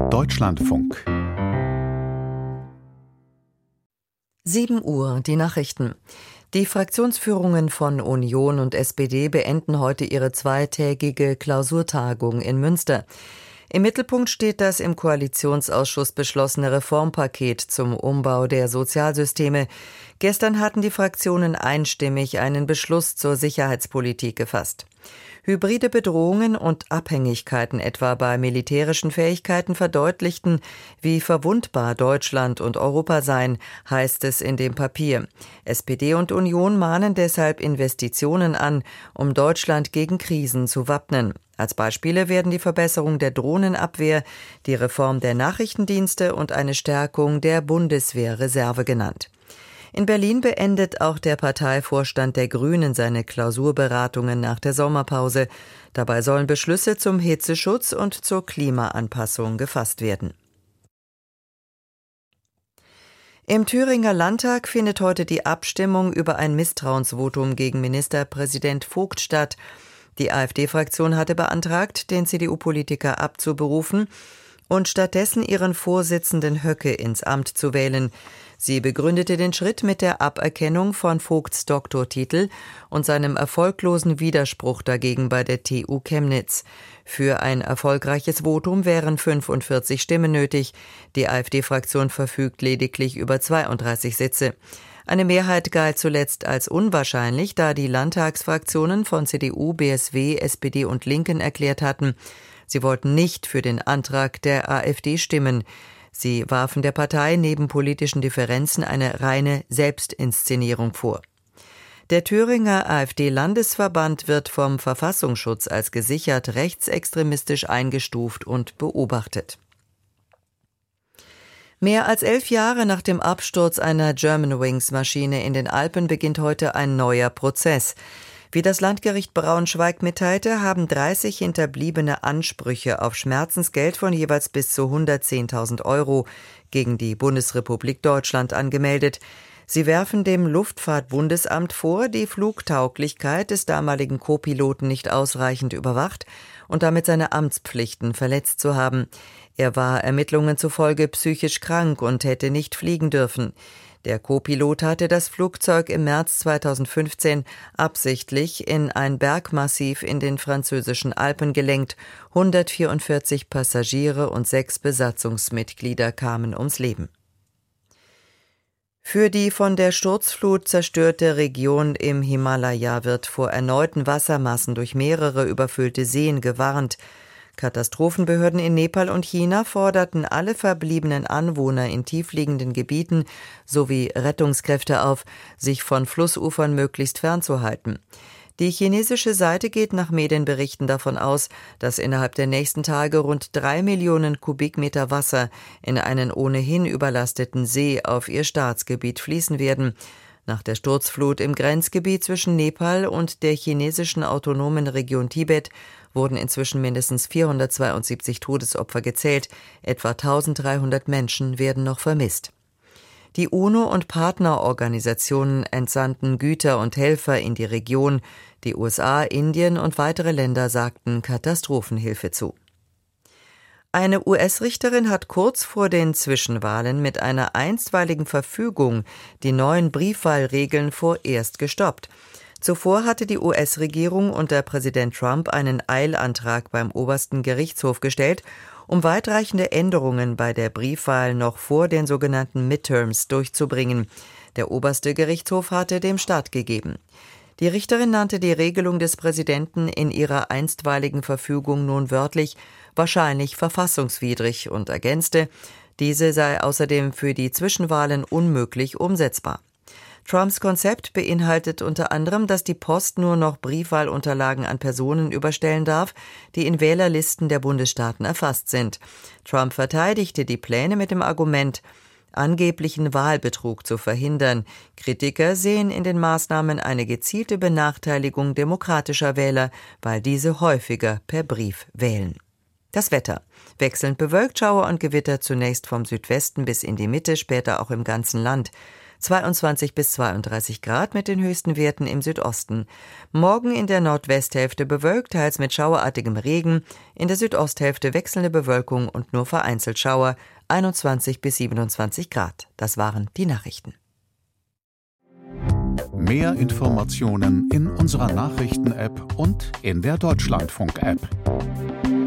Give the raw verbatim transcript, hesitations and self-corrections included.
Deutschlandfunk. sieben Uhr, die Nachrichten. Die Fraktionsführungen von Union und S P D beenden heute ihre zweitägige Klausurtagung in Münster. Im Mittelpunkt steht das im Koalitionsausschuss beschlossene Reformpaket zum Umbau der Sozialsysteme. Gestern hatten die Fraktionen einstimmig einen Beschluss zur Sicherheitspolitik gefasst. Hybride Bedrohungen und Abhängigkeiten etwa bei militärischen Fähigkeiten verdeutlichten, wie verwundbar Deutschland und Europa seien, heißt es in dem Papier. S P D und Union mahnen deshalb Investitionen an, um Deutschland gegen Krisen zu wappnen. Als Beispiele werden die Verbesserung der Drohnenabwehr, die Reform der Nachrichtendienste und eine Stärkung der Bundeswehrreserve genannt. In Berlin beendet auch der Parteivorstand der Grünen seine Klausurberatungen nach der Sommerpause. Dabei sollen Beschlüsse zum Hitzeschutz und zur Klimaanpassung gefasst werden. Im Thüringer Landtag findet heute die Abstimmung über ein Misstrauensvotum gegen Ministerpräsident Vogt statt. Die AfD-Fraktion hatte beantragt, den C D U-Politiker abzuberufen und stattdessen ihren Vorsitzenden Höcke ins Amt zu wählen. Sie begründete den Schritt mit der Aberkennung von Vogts Doktortitel und seinem erfolglosen Widerspruch dagegen bei der T U Chemnitz. Für ein erfolgreiches Votum wären fünfundvierzig Stimmen nötig. Die AfD-Fraktion verfügt lediglich über zweiunddreißig Sitze. Eine Mehrheit galt zuletzt als unwahrscheinlich, da die Landtagsfraktionen von C D U, B S W, S P D und Linken erklärt hatten, sie wollten nicht für den Antrag der AfD stimmen. Sie warfen der Partei neben politischen Differenzen eine reine Selbstinszenierung vor. Der Thüringer AfD-Landesverband wird vom Verfassungsschutz als gesichert rechtsextremistisch eingestuft und beobachtet. Mehr als elf Jahre nach dem Absturz einer Germanwings-Maschine in den Alpen beginnt heute ein neuer Prozess. Wie das Landgericht Braunschweig mitteilte, haben dreißig Hinterbliebene Ansprüche auf Schmerzensgeld von jeweils bis zu hundertzehntausend Euro gegen die Bundesrepublik Deutschland angemeldet. Sie werfen dem Luftfahrtbundesamt vor, die Flugtauglichkeit des damaligen Co-Piloten nicht ausreichend überwacht und damit seine Amtspflichten verletzt zu haben. Er war Ermittlungen zufolge psychisch krank und hätte nicht fliegen dürfen. Der Co-Pilot hatte das Flugzeug im März zweitausendfünfzehn absichtlich in ein Bergmassiv in den französischen Alpen gelenkt. hundertvierundvierzig Passagiere und sechs Besatzungsmitglieder kamen ums Leben. Für die von der Sturzflut zerstörte Region im Himalaya wird vor erneuten Wassermassen durch mehrere überfüllte Seen gewarnt. Katastrophenbehörden in Nepal und China forderten alle verbliebenen Anwohner in tiefliegenden Gebieten sowie Rettungskräfte auf, sich von Flussufern möglichst fernzuhalten. Die chinesische Seite geht nach Medienberichten davon aus, dass innerhalb der nächsten Tage rund drei Millionen Kubikmeter Wasser in einen ohnehin überlasteten See auf ihr Staatsgebiet fließen werden. Nach der Sturzflut im Grenzgebiet zwischen Nepal und der chinesischen autonomen Region Tibet wurden inzwischen mindestens vierhundertzweiundsiebzig Todesopfer gezählt, etwa eintausenddreihundert Menschen werden noch vermisst. Die UNO und Partnerorganisationen entsandten Güter und Helfer in die Region, die U S A, Indien und weitere Länder sagten Katastrophenhilfe zu. Eine U S-Richterin hat kurz vor den Zwischenwahlen mit einer einstweiligen Verfügung die neuen Briefwahlregeln vorerst gestoppt. Zuvor hatte die U S-Regierung unter Präsident Trump einen Eilantrag beim obersten Gerichtshof gestellt, um weitreichende Änderungen bei der Briefwahl noch vor den sogenannten Midterms durchzubringen. Der oberste Gerichtshof hatte dem stattgegeben. Die Richterin nannte die Regelung des Präsidenten in ihrer einstweiligen Verfügung nun wörtlich wahrscheinlich verfassungswidrig und ergänzte, diese sei außerdem für die Zwischenwahlen unmöglich umsetzbar. Trumps Konzept beinhaltet unter anderem, dass die Post nur noch Briefwahlunterlagen an Personen überstellen darf, die in Wählerlisten der Bundesstaaten erfasst sind. Trump verteidigte die Pläne mit dem Argument, angeblichen Wahlbetrug zu verhindern. Kritiker sehen in den Maßnahmen eine gezielte Benachteiligung demokratischer Wähler, weil diese häufiger per Brief wählen. Das Wetter. Wechselnd bewölkt, Schauer und Gewitter zunächst vom Südwesten bis in die Mitte, später auch im ganzen Land. zweiundzwanzig bis zweiunddreißig Grad mit den höchsten Werten im Südosten. Morgen in der Nordwesthälfte bewölkt, teils mit schauerartigem Regen, in der Südosthälfte wechselnde Bewölkung und nur vereinzelt Schauer, einundzwanzig bis siebenundzwanzig Grad. Das waren die Nachrichten. Mehr Informationen in unserer Nachrichten-App und in der Deutschlandfunk-App.